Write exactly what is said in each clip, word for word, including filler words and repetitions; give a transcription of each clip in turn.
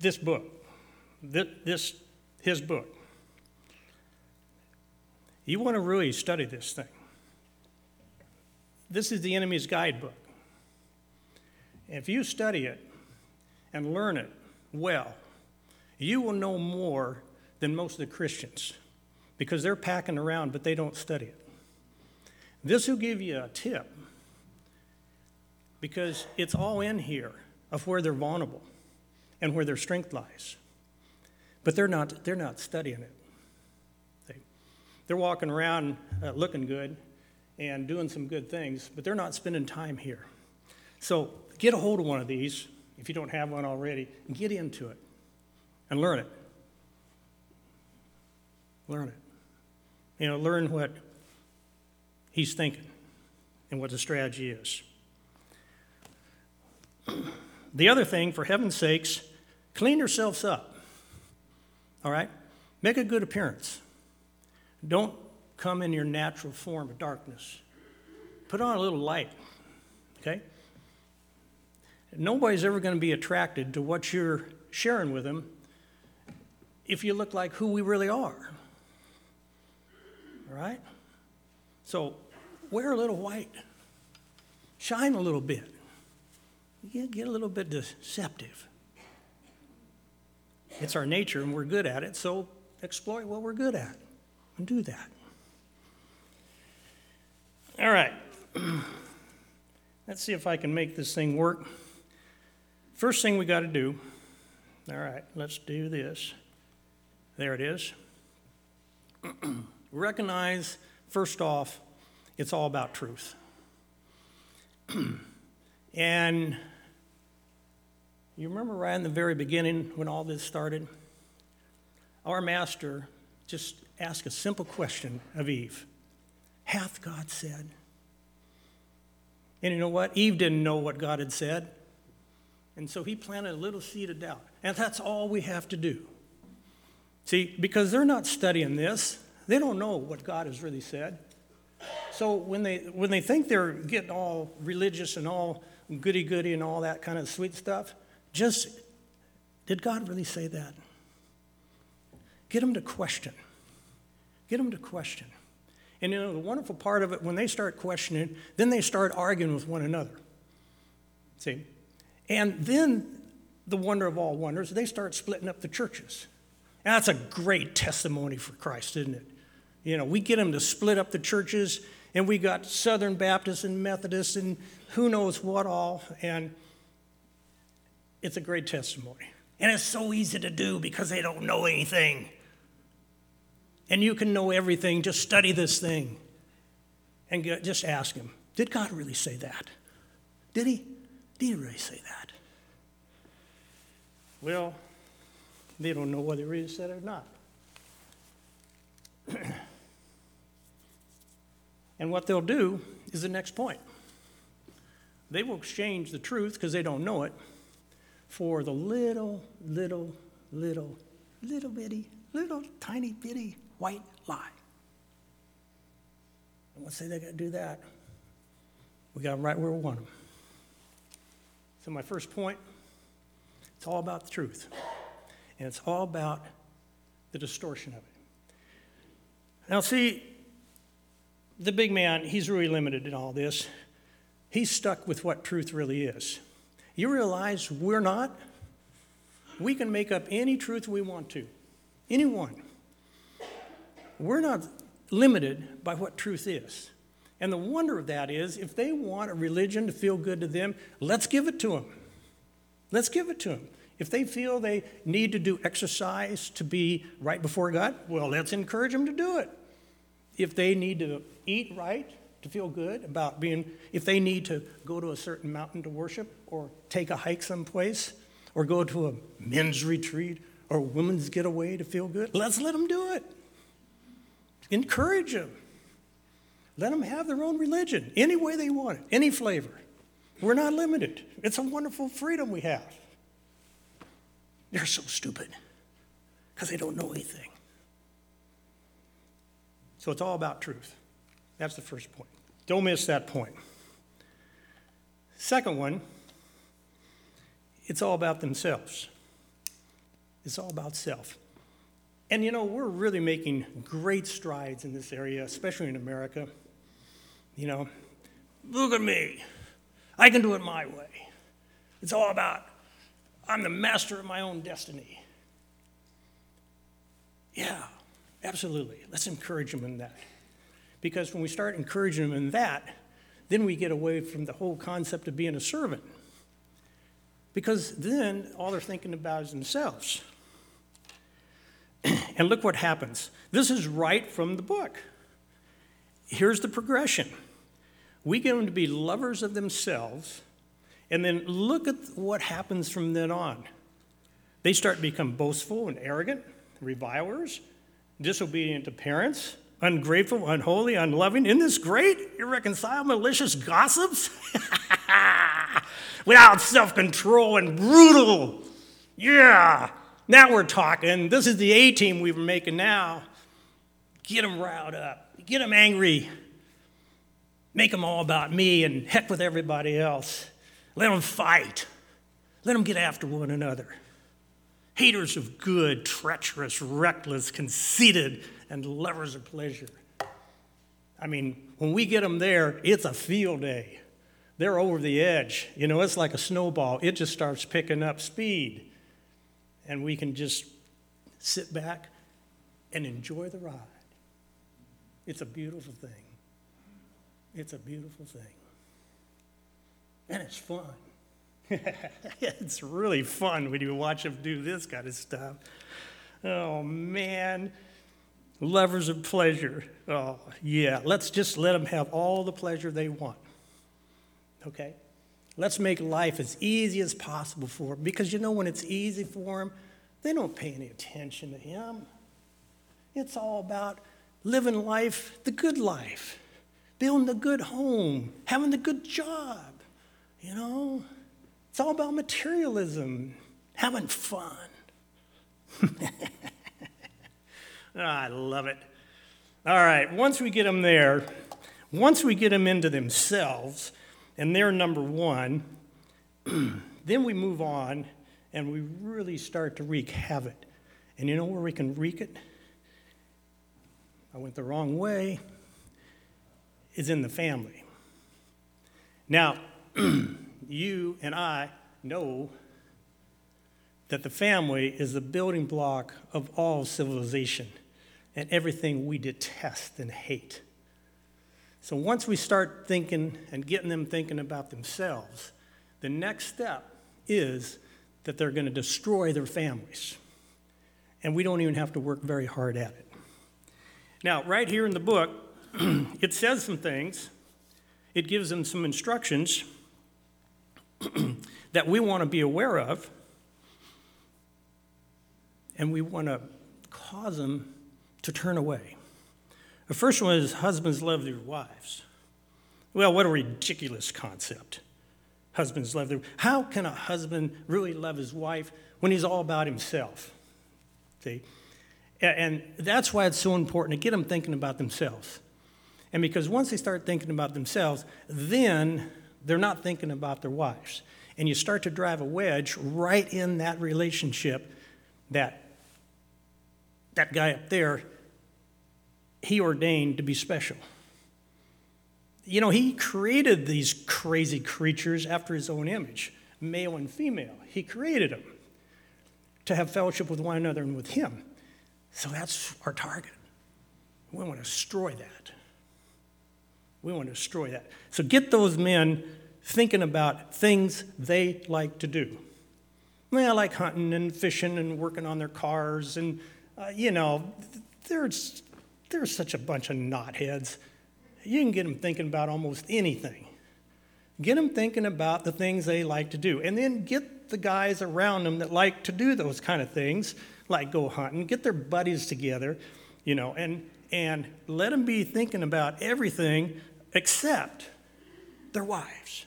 this book, this, this his book. You want to really study this thing. This is the enemy's guidebook. If you study it and learn it well, you will know more than most of the Christians because they're packing around, but they don't study it. This will give you a tip because it's all in here of where they're vulnerable and where their strength lies. But they're not, they're not studying it. They, they're walking around uh, looking good and doing some good things, but they're not spending time here. So get a hold of one of these, if you don't have one already, and get into it and learn it. Learn it. You know, learn what he's thinking and what the strategy is. The other thing, for heaven's sakes, clean yourselves up. All right? Make a good appearance. Don't come in your natural form of darkness. Put on a little light, okay? Nobody's ever going to be attracted to what you're sharing with them if you look like who we really are. All right? So wear a little white. Shine a little bit. Get, get a little bit deceptive. It's our nature and we're good at it, so exploit what we're good at and do that. All right. Let's see if I can make this thing work. First thing we got to do, all right, let's do this. There it is. Recognize, first off, it's all about truth. And you remember right in the very beginning when all this started? Our master just asked a simple question of Eve. Hath God said? And you know what? Eve didn't know what God had said. And so he planted a little seed of doubt. And that's all we have to do. See, because they're not studying this. They don't know what God has really said. So when they when they think they're getting all religious and all goody-goody and all that kind of sweet stuff, just, did God really say that? Get them to question. Get them to question. And you know, the wonderful part of it, when they start questioning, then they start arguing with one another. See? And then, the wonder of all wonders, they start splitting up the churches. And that's a great testimony for Christ, isn't it? You know, we get them to split up the churches, and we got Southern Baptists and Methodists and who knows what all, and it's a great testimony. And it's so easy to do because they don't know anything. And you can know everything. Just study this thing. And get, just ask him, did God really say that? Did he? Did he really say that? Well, they don't know whether he really said it or not. And what they'll do is the next point. They will exchange the truth, because they don't know it, for the little, little, little, little bitty, little tiny bitty white lie. And once they got to do that, we got them right where we want them. So my first point, it's all about the truth. And it's all about the distortion of it. Now see, the big man, he's really limited in all this. He's stuck with what truth really is. You realize we're not? We can make up any truth we want to. Any one. We're not limited by what truth is. And the wonder of that is, if they want a religion to feel good to them, let's give it to them. Let's give it to them. If they feel they need to do exercise to be right before God, well, let's encourage them to do it. If they need to eat right to feel good about being, if they need to go to a certain mountain to worship or take a hike someplace or go to a men's retreat or a women's getaway to feel good, let's let them do it. Encourage them. Let them have their own religion, any way they want it, any flavor. We're not limited. It's a wonderful freedom we have. They're so stupid because they don't know anything. So it's all about truth. That's the first point. Don't miss that point. Second one, it's all about themselves. It's all about self. And you know, we're really making great strides in this area, especially in America. You know, look at me. I can do it my way. It's all about, I'm the master of my own destiny. Yeah, absolutely. Let's encourage them in that. Because when we start encouraging them in that, then we get away from the whole concept of being a servant. Because then all they're thinking about is themselves. And look what happens. This is right from the book. Here's the progression. We get them to be lovers of themselves, and then look at what happens from then on. They start to become boastful and arrogant, revilers, disobedient to parents, ungrateful, unholy, unloving. Isn't this great? Irreconcilable, malicious gossips? Without self-control and brutal. Yeah. Now we're talking. This is the A-team we were making now. Get them riled up. Get them angry. Make them all about me and heck with everybody else. Let them fight. Let them get after one another. Haters of good, treacherous, reckless, conceited, and lovers of pleasure. I mean, when we get them there, it's a field day. They're over the edge. You know, it's like a snowball. It just starts picking up speed. And we can just sit back and enjoy the ride. It's a beautiful thing. It's a beautiful thing. And it's fun. It's really fun when you watch them do this kind of stuff. Oh, man. Lovers of pleasure. Oh, yeah. Let's just let them have all the pleasure they want. Okay? Let's make life as easy as possible for them. Because you know, when it's easy for them, they don't pay any attention to him. It's all about living life, the good life, building the good home, having the good job, you know? It's all about materialism, having fun. Oh, I love it. All right, once we get them there, once we get them into themselves, and they're number one, then we move on and we really start to wreak havoc. And you know where we can wreak it? I went the wrong way. Is in the family. Now, you and I know that the family is the building block of all civilization and everything we detest and hate. So once we start thinking and getting them thinking about themselves, the next step is that they're going to destroy their families. And we don't even have to work very hard at it. Now, right here in the book, it says some things. It gives them some instructions that we want to be aware of, and we want to cause them to turn away. The first one is husbands love their wives. Well, what a ridiculous concept. Husbands love their... How can a husband really love his wife when he's all about himself? See? And that's why it's so important to get them thinking about themselves. And because once they start thinking about themselves, then they're not thinking about their wives. And you start to drive a wedge right in that relationship that that guy up there, he ordained to be special. You know, he created these crazy creatures after his own image, male and female. He created them to have fellowship with one another and with him. So that's our target. We want to destroy that. We want to destroy that. So get those men thinking about things they like to do. Well, like hunting and fishing and working on their cars. And, uh, you know, there's, there's such a bunch of knotheads. You can get them thinking about almost anything. Get them thinking about the things they like to do. And then get the guys around them that like to do those kind of things, like go hunting. Get their buddies together, you know, and, and let them be thinking about everything except their wives.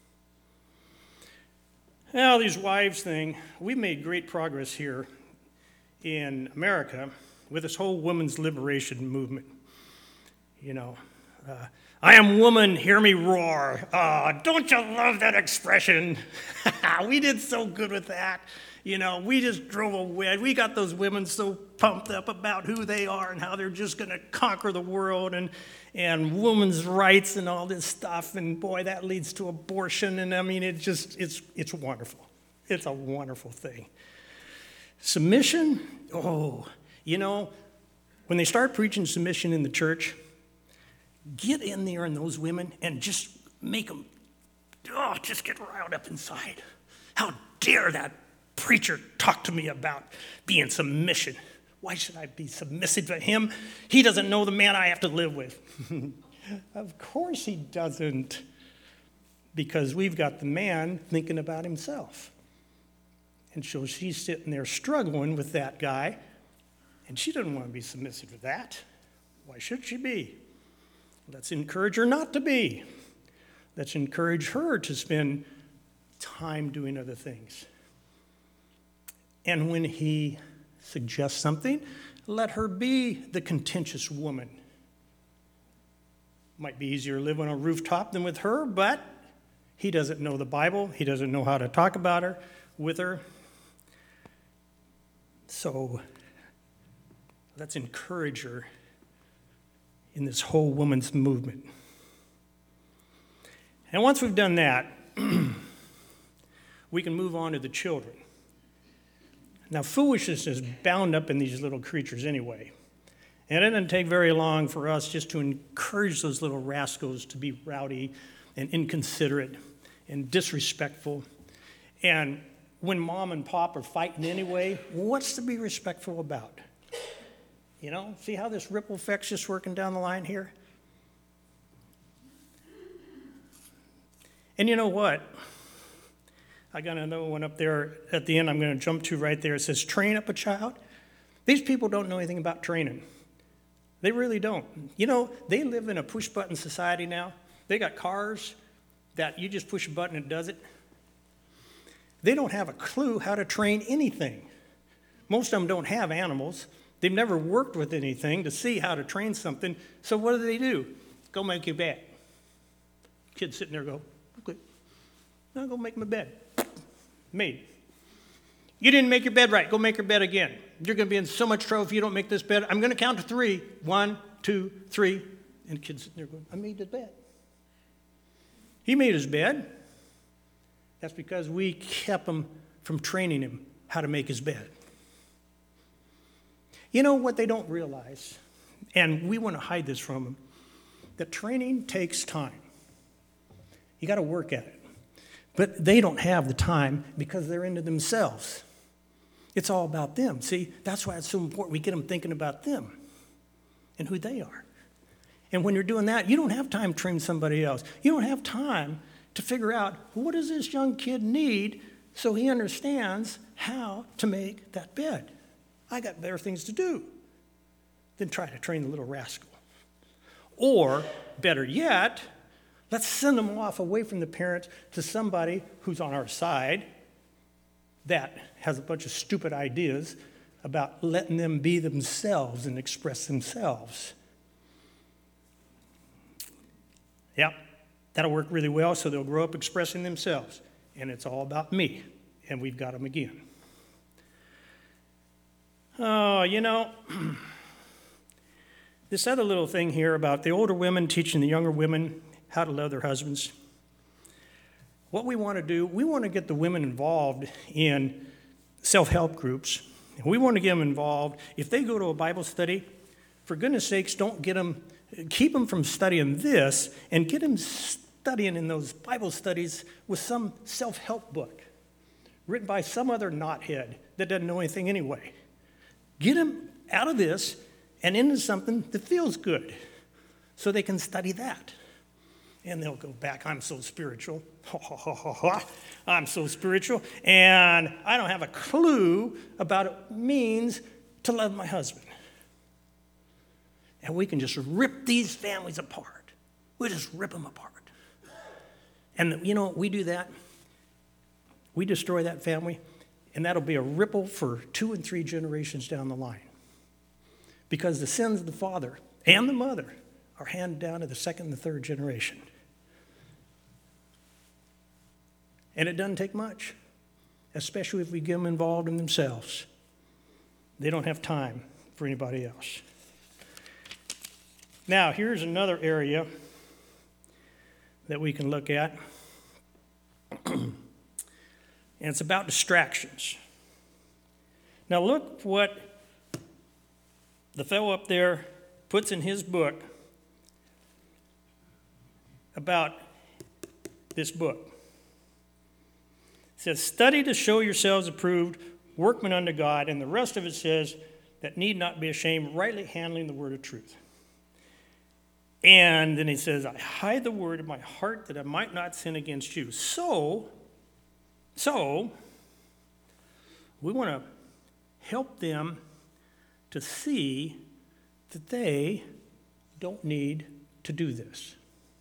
Now, these wives thing, we've made great progress here in America with this whole women's liberation movement. You know, uh, I am woman, hear me roar. Uh, don't you love that expression? We did so good with that. You know, we just drove away. We got those women so pumped up about who they are and how they're just going to conquer the world and, and women's rights and all this stuff. And boy, that leads to abortion. And I mean, it just, it's, it's wonderful. It's a wonderful thing. Submission, oh, you know, when they start preaching submission in the church, get in there in those women and just make them, oh, just get riled up inside. How dare that preacher talk to me about being submission? Why should I be submissive to him? He doesn't know the man I have to live with. Of course he doesn't, because we've got the man thinking about himself. And so she's sitting there struggling with that guy, and she doesn't want to be submissive to that. Why should she be? Let's encourage her not to be. Let's encourage her to spend time doing other things. And when he suggests something, let her be the contentious woman. Might be easier to live on a rooftop than with her, but he doesn't know the Bible. He doesn't know how to talk about her, with her. So let's encourage her in this whole woman's movement. And once we've done that, we can move on to the children. Now, foolishness is bound up in these little creatures anyway. And it doesn't take very long for us just to encourage those little rascals to be rowdy and inconsiderate and disrespectful. And when mom and pop are fighting anyway, what's to be respectful about? You know, see how this ripple effect's just working down the line here? And you know what? I got another one up there at the end I'm going to jump to right there. It says, train up a child. These people don't know anything about training. They really don't. You know, they live in a push-button society now. They got cars that you just push a button and it does it. They don't have a clue how to train anything. Most of them don't have animals. They've never worked with anything to see how to train something. So what do they do? Go make your bed. Kid sitting there go, okay, now go make my bed. Made. You didn't make your bed right. Go make your bed again. You're going to be in so much trouble if you don't make this bed. I'm going to count to three. One, two, three. And the kid's sitting there going, I made the bed. He made his bed. That's because we kept him from training him how to make his bed. You know what they don't realize, and we want to hide this from them, that training takes time. You got to work at it. But they don't have the time because they're into themselves. It's all about them. See, that's why it's so important we get them thinking about them and who they are. And when you're doing that, you don't have time to train somebody else. You don't have time to figure out, what does this young kid need so he understands how to make that bed. I got better things to do than try to train the little rascal. Or, better yet, let's send them off away from the parents to somebody who's on our side that has a bunch of stupid ideas about letting them be themselves and express themselves. Yep, that'll work really well, so they'll grow up expressing themselves. And it's all about me, and we've got them again. Oh, you know, this other little thing here about the older women teaching the younger women how to love their husbands. What we want to do, we want to get the women involved in self-help groups. We want to get them involved. If they go to a Bible study, for goodness sakes, don't get them, keep them from studying this and get them studying in those Bible studies with some self-help book written by some other knothead that doesn't know anything anyway. Get them out of this and into something that feels good so they can study that. And they'll go back, I'm so spiritual. I'm so spiritual. And I don't have a clue about what it means to love my husband. And we can just rip these families apart. We just rip them apart. And you know, we do that. We destroy that family, and that'll be a ripple for two and three generations down the line. Because the sins of the father and the mother are handed down to the second and the third generation. And it doesn't take much. especially if we get them involved in themselves. They don't have time for anybody else. Now, here's another area that we can look at, and it's about distractions. Now, look what the fellow up there puts in his book about this book. It says, study to show yourselves approved, workmen unto God, and the rest of it says, that need not be ashamed, rightly handling the word of truth. And then he says, I hide the word in my heart that I might not sin against you. So, so, we want to help them to see that they don't need to do this.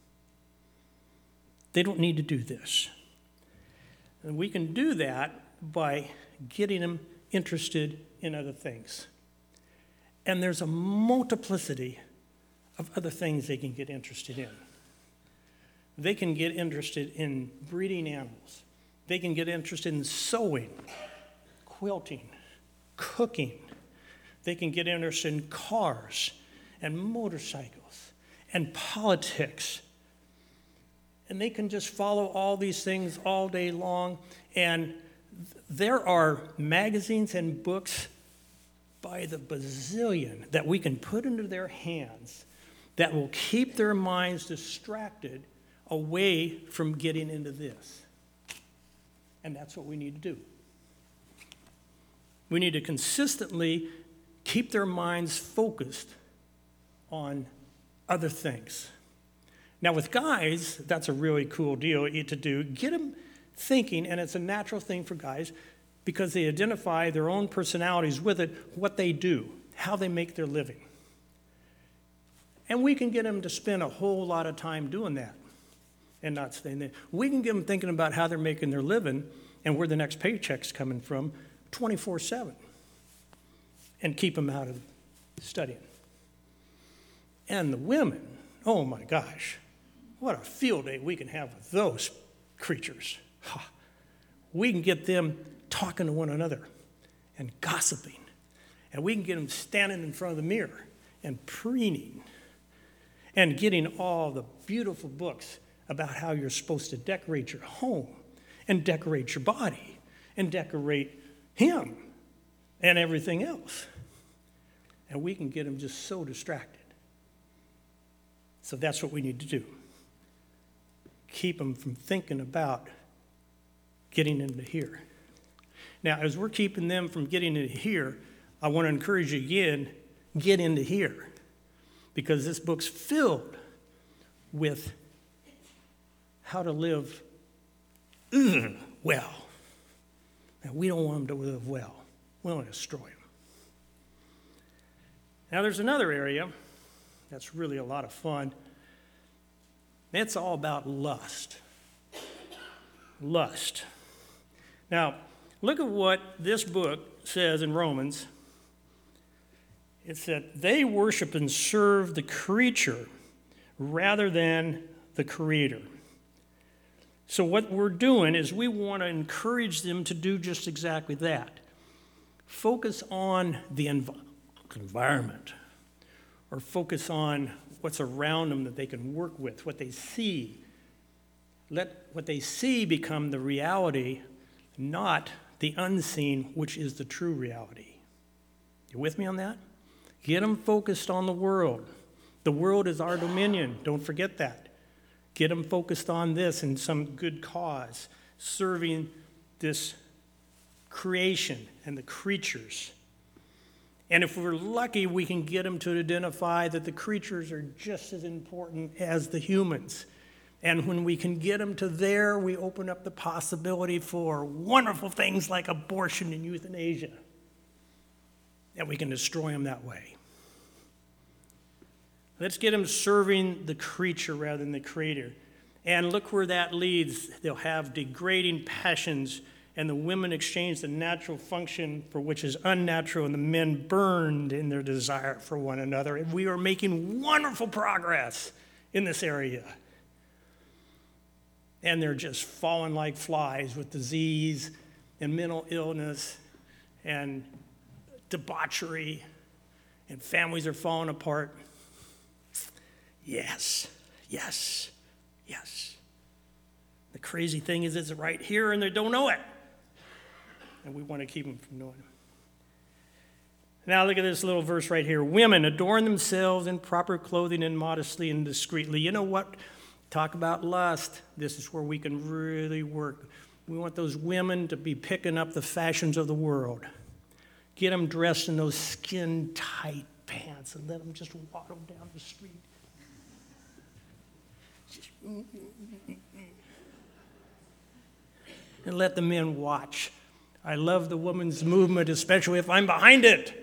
They don't need to do this. And we can do that by getting them interested in other things. And there's a multiplicity of other things they can get interested in. They can get interested in breeding animals. They can get interested in sewing, quilting, cooking. They can get interested in cars and motorcycles and politics. And they can just follow all these things all day long. And there are magazines and books by the bazillion that we can put into their hands that will keep their minds distracted away from getting into this. And that's what we need to do. We need to consistently keep their minds focused on other things. Now, with guys, that's a really cool deal to do. Get them thinking, and it's a natural thing for guys because they identify their own personalities with it, what they do, how they make their living. And we can get them to spend a whole lot of time doing that and not staying there. We can get them thinking about how they're making their living and where the next paycheck's coming from twenty-four seven and keep them out of studying. And the women, oh my gosh, what a field day we can have with those creatures. We can get them talking to one another and gossiping. And we can get them standing in front of the mirror and preening and getting all the beautiful books about how you're supposed to decorate your home and decorate your body and decorate him and everything else. And we can get them just so distracted. So that's what we need to do. Keep them from thinking about getting into here. Now, as we're keeping them from getting into here, I want to encourage you again, get into here. Because this book's filled with how to live ugh, well. Now, we don't want them to live well. We want to destroy them. Now, there's another area that's really a lot of fun. It's all about lust. Lust. Now, look at what this book says in Romans. It's that they worship and serve the creature rather than the Creator. So what we're doing is we want to encourage them to do just exactly that. Focus on the env- environment, or focus on what's around them that they can work with, what they see. Let what they see become the reality, not the unseen, which is the true reality. You with me on that? Get them focused on the world. The world is our dominion. Don't forget that. Get them focused on this in some good cause, serving this creation and the creatures. And if we're lucky, we can get them to identify that the creatures are just as important as the humans. And when we can get them to there, we open up the possibility for wonderful things like abortion and euthanasia. And we can destroy them that way. Let's get them serving the creature rather than the Creator. And look where that leads. They'll have degrading passions, and the women exchange the natural function for which is unnatural, and the men burned in their desire for one another. And we are making wonderful progress in this area. And they're just falling like flies with disease and mental illness and debauchery and families are falling apart. Yes, yes, yes. The crazy thing is it's right here and they don't know it. And we want to keep them from knowing it. Now look at this little verse right here. Women, adorn themselves in proper clothing and modestly and discreetly. You know what? Talk about lust. This is where we can really work. We want those women to be picking up the fashions of the world. Get them dressed in those skin-tight pants and let them just waddle down the street. Just, mm, mm, mm, mm. And let the men watch. I love the women's movement, especially if I'm behind it.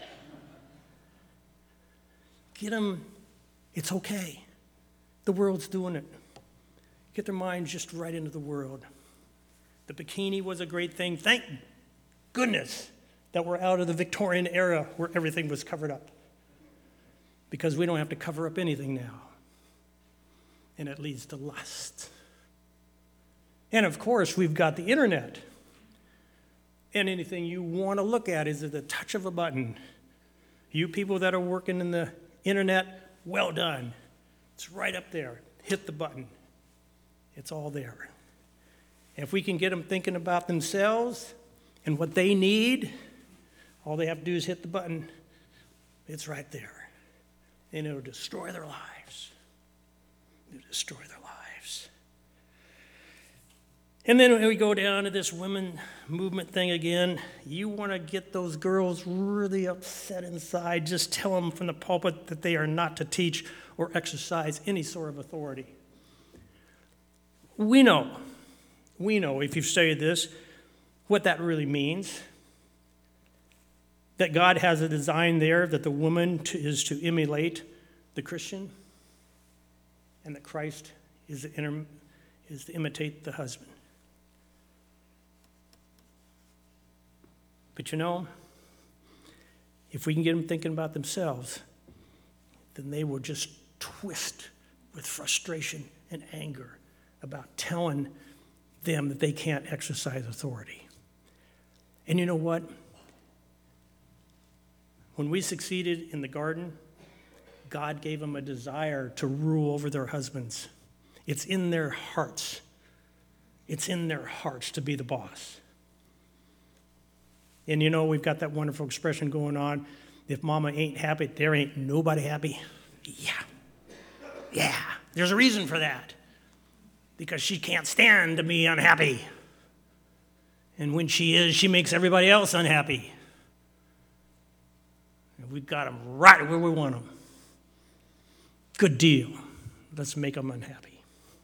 Get them, it's okay. The world's doing it. Get their minds just right into the world. The bikini was a great thing. Thank goodness that we're out of the Victorian era where everything was covered up. Because we don't have to cover up anything now. And it leads to lust. And of course, we've got the internet. And anything you want to look at is at the touch of a button. You people that are working in the internet, well done. It's right up there. Hit the button. It's all there. If we can get them thinking about themselves and what they need, all they have to do is hit the button. It's right there. And it'll destroy their lives. It'll destroy their lives. And then when we go down to this women movement thing again, you want to get those girls really upset inside. Just tell them from the pulpit that they are not to teach or exercise any sort of authority. We know, we know, if you've studied this, what that really means. That God has a design there that the woman to, is to emulate the Christian, and that Christ is to, inter, is to imitate the husband. But you know, if we can get them thinking about themselves, then they will just twist with frustration and anger about telling them that they can't exercise authority. And you know what? When we succeeded in the garden, God gave them a desire to rule over their husbands. It's in their hearts. It's in their hearts to be the boss. And you know, we've got that wonderful expression going on. If mama ain't happy, there ain't nobody happy. Yeah. Yeah. There's a reason for that. Because she can't stand to be unhappy. And when she is, she makes everybody else unhappy. And we've got them right where we want them. Good deal. Let's make them unhappy.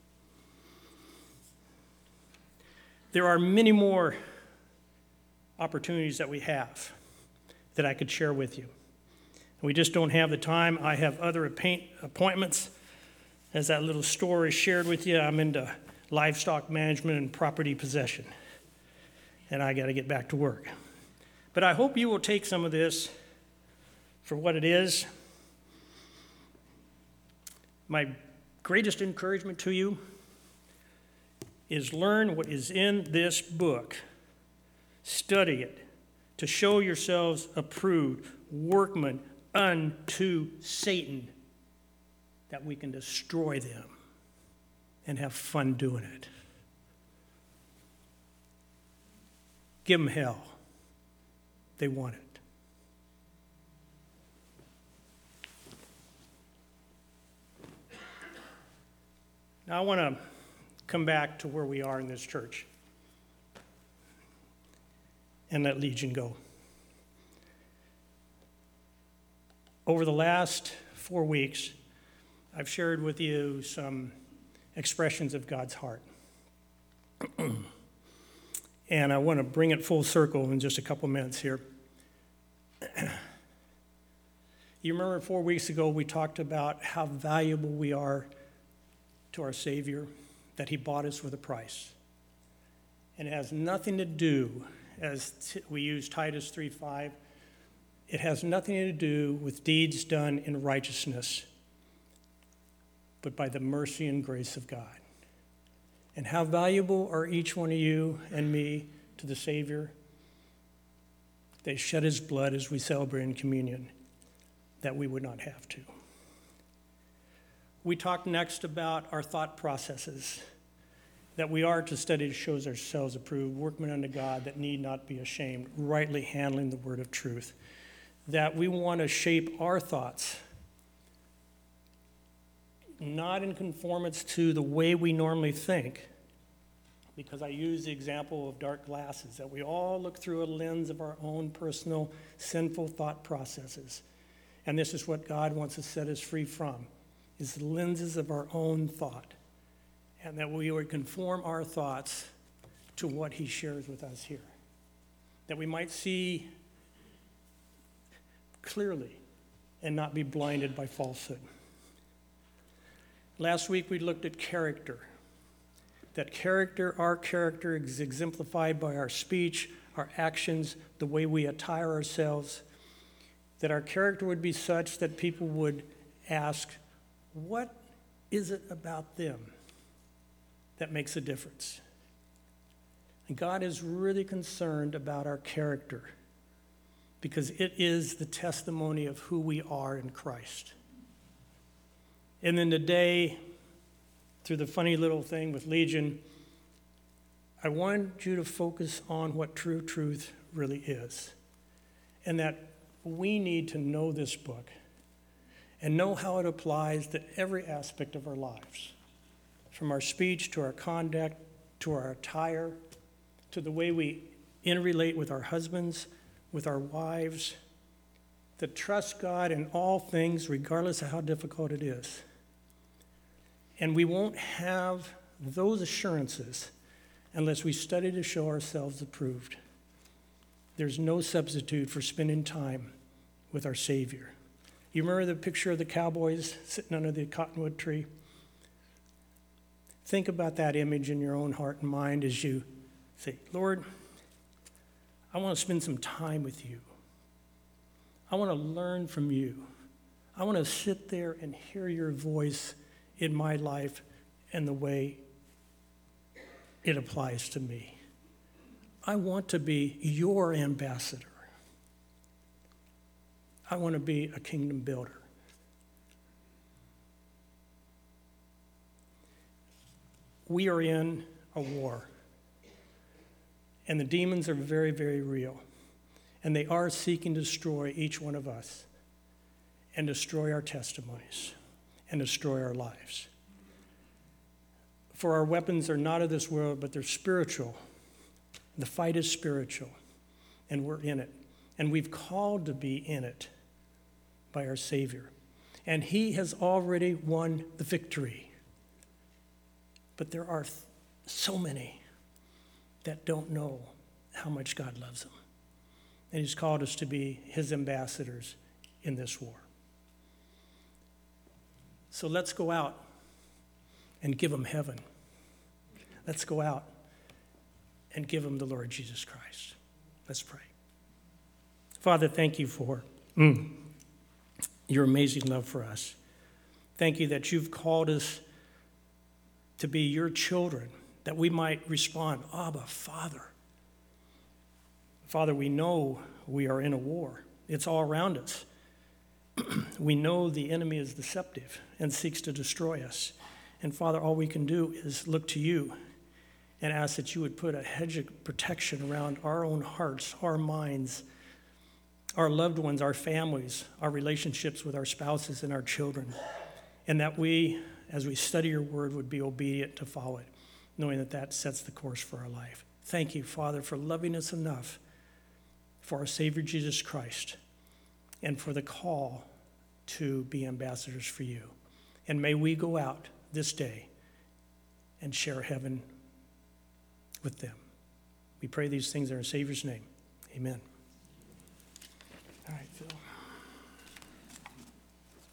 There are many more opportunities that we have that I could share with you. We just don't have the time. I have other appointments. As that little story shared with you, I'm into livestock management and property possession. And I got to get back to work. But I hope you will take some of this for what it is. My greatest encouragement to you is learn what is in this book. Study it to show yourselves approved, workmen unto Satan, that we can destroy them and have fun doing it. Give them hell. They want it. Now I want to come back to where we are in this church and let Legion go. Over the last four weeks, I've shared with you some expressions of God's heart. And I want to bring it full circle in just a couple minutes here. You remember four weeks ago we talked about how valuable we are to our Savior, that he bought us with a price. And it has nothing to do, as t- we use Titus three five, it has nothing to do with deeds done in righteousness, but by the mercy and grace of God. And how valuable are each one of you and me to the Savior. They shed his blood as we celebrate in communion, that we would not have to. We talked next about our thought processes, that we are to study to show ourselves approved, workmen unto God that need not be ashamed, rightly handling the word of truth. That we want to shape our thoughts, not in conformance to the way we normally think, because I use the example of dark glasses, that we all look through a lens of our own personal sinful thought processes. And this is what God wants to set us free from, is the lenses of our own thought. And that we would conform our thoughts to what he shares with us here. That we might see clearly and not be blinded by falsehood. Last week we looked at character. That character, our character, is exemplified by our speech, our actions, the way we attire ourselves. That our character would be such that people would ask, what is it about them that makes a difference? And God is really concerned about our character because it is the testimony of who we are in Christ. And then today, through the funny little thing with Legion, I want you to focus on what true truth really is. And that we need to know this book and know how it applies to every aspect of our lives. From our speech to our conduct, to our attire, to the way we interrelate with our husbands, with our wives, to trust God in all things, regardless of how difficult it is. And we won't have those assurances unless we study to show ourselves approved. There's no substitute for spending time with our Savior. You remember the picture of the cowboys sitting under the cottonwood tree? Think about that image in your own heart and mind as you say, Lord, I want to spend some time with you. I want to learn from you. I want to sit there and hear your voice in my life and the way it applies to me. I want to be your ambassador. I want to be a kingdom builder. We are in a war, and the demons are very, very real, and they are seeking to destroy each one of us and destroy our testimonies and destroy our lives. For our weapons are not of this world, but they're spiritual. The fight is spiritual, and we're in it, and we've called to be in it by our Savior, and he has already won the victory. But there are so many that don't know how much God loves them. And he's called us to be his ambassadors in this war. So let's go out and give them heaven. Let's go out and give them the Lord Jesus Christ. Let's pray. Father, thank you for mm, your amazing love for us. Thank you that you've called us to be your children, that we might respond, Abba, Father. Father, we know we are in a war. It's all around us. We know the enemy is deceptive and seeks to destroy us. And Father, all we can do is look to you and ask that you would put a hedge of protection around our own hearts, our minds, our loved ones, our families, our relationships with our spouses and our children, and that we, as we study your word, would be obedient to follow it, knowing that that sets the course for our life. Thank you, Father, for loving us enough for our Savior Jesus Christ and for the call to be ambassadors for you. And may we go out this day and share heaven with them. We pray these things in our Savior's name. Amen. All right, Phil.